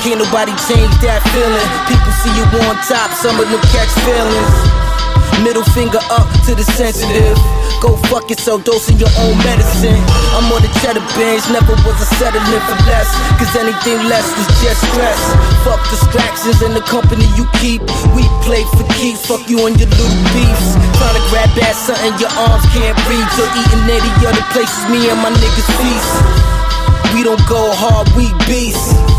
can't nobody change that feeling. People see you on top, some of them catch feelings. Middle finger up to the sensitive. Go fuck yourself, dosing your own medicine. I'm on the cheddar binge, never was a settling for less. Cause anything less was just stress. Fuck distractions and the company you keep. We play for keeps, fuck you and your little beefs. Trying to grab at something your arms can't reach. Or eating any other places me and my niggas feast. We don't go hard, we beast.